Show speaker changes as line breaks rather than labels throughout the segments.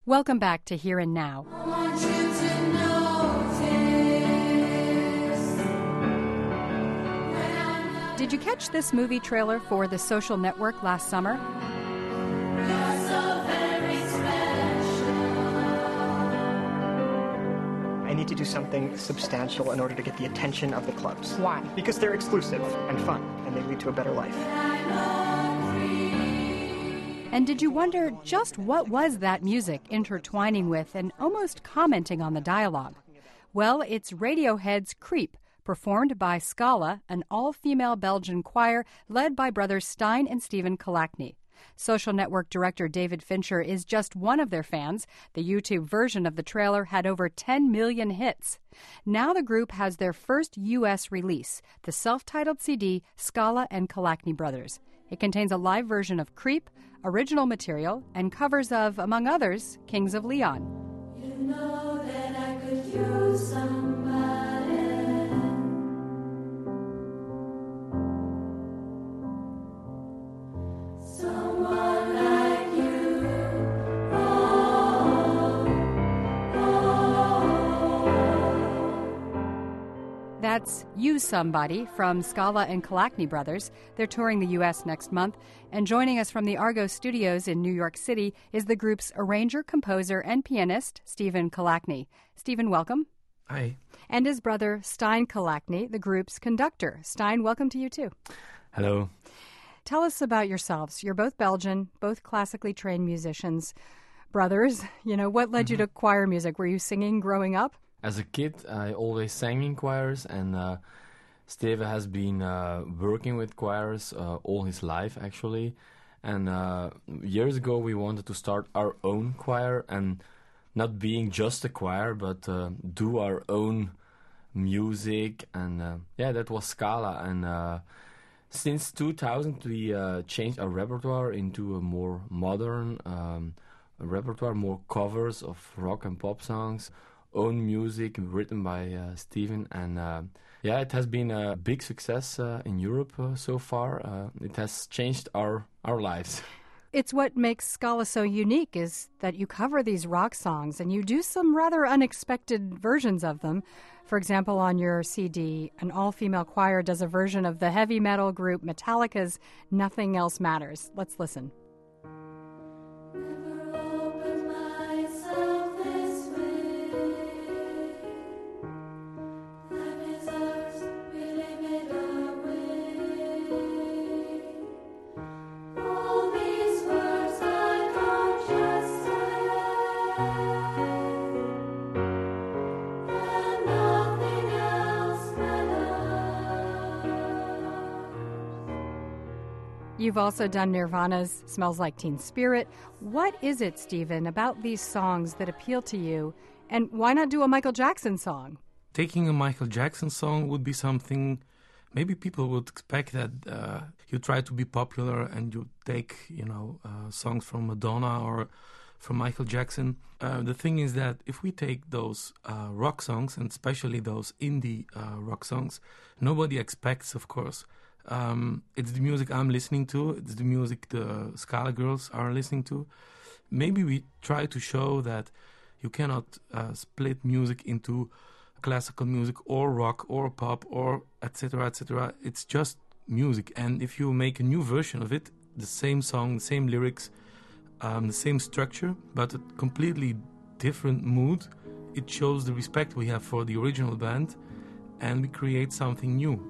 Welcome back to Here and Now.
I want you to notice.
Did you catch this movie trailer for The Social Network last summer?
You're so very special.
I need to do something substantial in order to get the attention of the clubs.
Why?
Because they're exclusive and fun, and they lead to a better life.
And did you wonder just what was that music intertwining with and almost commenting on the dialogue? Well, it's Radiohead's Creep, performed by Scala, an all-female Belgian choir led by brothers Stijn and Steven Kalakny. Social Network director David Fincher is just one of their fans. The YouTube version of the trailer had over 10 million hits. Now the group has their first U.S. release, the self-titled CD Scala and Kalakny Brothers. It contains a live version of Creep, original material, and covers of, among others, Kings of Leon.
You know that I could use somebody. Someone like you.
That's Use Somebody from Scala and Kalakny Brothers. They're touring the U.S. next month. And joining us from the Argo Studios in New York City is the group's arranger, composer, and pianist, Steven Kalakny. Steven, welcome.
Hi.
And his brother, Stijn Kalakny, the group's conductor. Stijn, welcome to you too.
Hello.
Tell us about yourselves. You're both Belgian, both classically trained musicians, brothers. What led you to choir music? Were you singing growing up?
As a kid, I always sang in choirs, and Steve has been working with choirs all his life, actually. And years ago, we wanted to start our own choir, and not being just a choir, but do our own music. And that was Scala. And since 2000, we changed our repertoire into a more modern repertoire, more covers of rock and pop songs. Own music written by Steven, and it has been a big success in Europe so far. It has changed our lives.
It's what makes Scala so unique is that you cover these rock songs and you do some rather unexpected versions of them. For example, on your CD, an all-female choir does a version of the heavy metal group Metallica's Nothing Else Matters. Let's listen. You've also done Nirvana's Smells Like Teen Spirit. What is it, Steven, about these songs that appeal to you? And why not do a Michael Jackson song?
Taking a Michael Jackson song would be something, maybe people would expect that you try to be popular and you take, songs from Madonna or from Michael Jackson. The thing is that if we take those rock songs, and especially those indie rock songs, nobody expects, of course. It's the music I'm listening to. It's the music the Scala girls are listening to. Maybe we try to show that you cannot split music into classical music or rock or pop or etc., etc. It's just music. And if you make a new version of it, the same song, the same lyrics, the same structure, but a completely different mood, it shows the respect we have for the original band, and we create something new.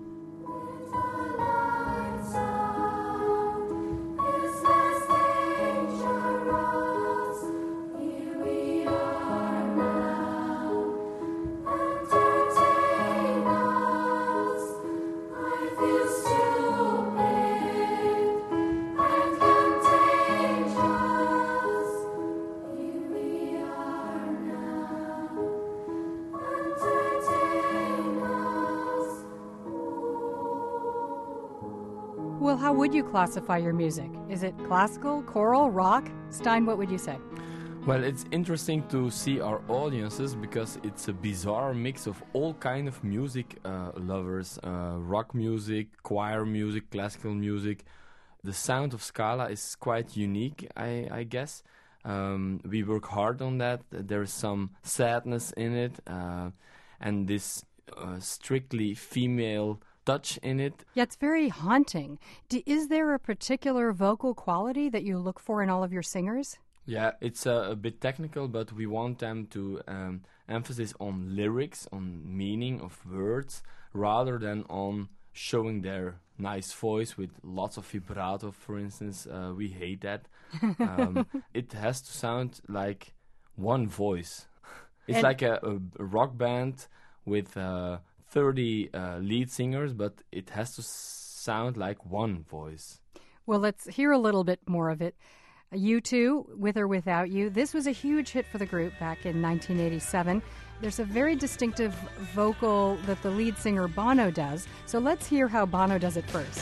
Well, how would you classify your music? Is it classical, choral, rock? Stijn, what would you say?
Well, it's interesting to see our audiences because it's a bizarre mix of all kind of music lovers. Rock music, choir music, classical music. The sound of Scala is quite unique, I guess.
We work hard on that. There's some sadness in it, and this strictly female touch in it.
Yeah, it's very haunting. Is there a particular vocal quality that you look for in all of your singers?
Yeah, it's a bit technical, but we want them to emphasis on lyrics, on meaning of words, rather than on showing their nice voice with lots of vibrato, for instance. We hate that. It has to sound like one voice. It's like a rock band with 30 lead singers, but it has to sound like one voice.
Well, let's hear a little bit more of it. U2, With or Without You. This was a huge hit for the group back in 1987. There's a very distinctive vocal that the lead singer Bono does. So let's hear how Bono does it first.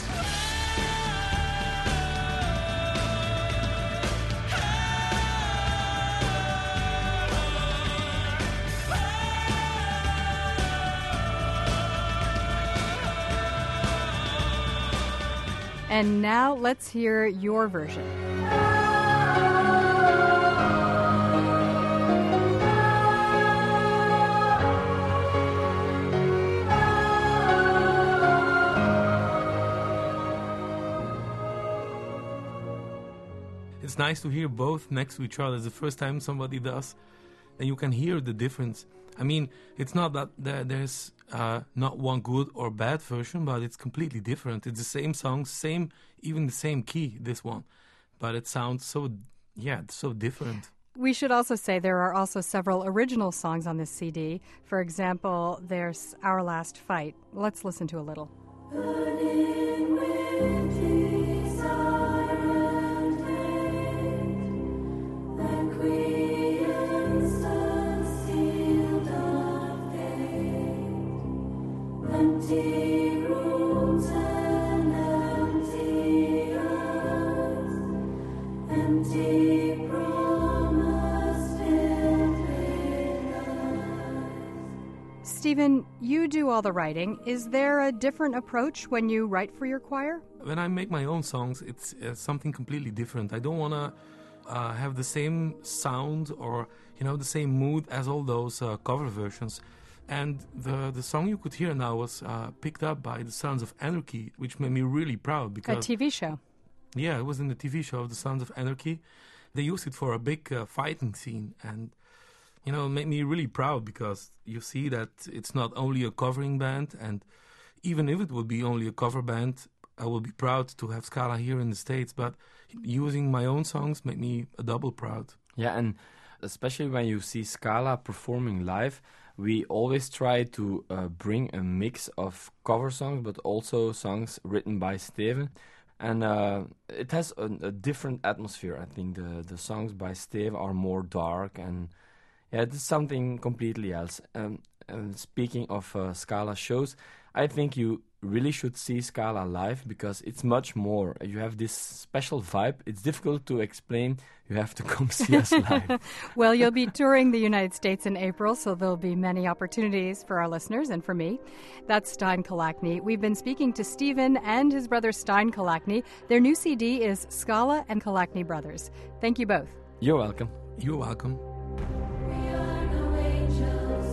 And now let's hear your version.
It's nice to hear both next to each other. It's the first time somebody does, and you can hear the difference. I mean, it's not that there's not one good or bad version, but it's completely different. It's the same song, even the same key, this one. But it sounds so different.
We should also say there are also several original songs on this CD. For example, there's Our Last Fight. Let's listen to a little.
Burning with desire and hate, requiem sealed of fate, empty rooms and empty eyes, empty promise filled with lies.
Stephen, you do all the writing. Is there a different approach when you write for your choir?
When I make my own songs, it's something completely different. I don't want to have the same sound or the same mood as all those cover versions. And the song you could hear now was picked up by the Sons of Anarchy, which made me really proud because
A TV show.
Yeah, it was in the TV show of the Sons of Anarchy. They used it for a big fighting scene, and it made me really proud because you see that it's not only a covering band, and even if it would be only a cover band, I would be proud to have Scala here in the States, but using my own songs made me a double proud.
Yeah, and especially when you see Scala performing live, we always try to bring a mix of cover songs, but also songs written by Steven. And it has a different atmosphere. I think the songs by Steve are more dark, and it's something completely else. Speaking of Scala shows, I think you really should see Scala live because it's much more. You have this special vibe. It's difficult to explain. You have to come see us live.
Well, you'll be touring the United States in April, so there'll be many opportunities for our listeners and for me. That's Stein Kalakny. We've been speaking to Stephen and his brother Stein Kalakny. Their new CD is Scala and Kalakny Brothers. Thank you both.
You're welcome.
You're welcome.
We are no angels.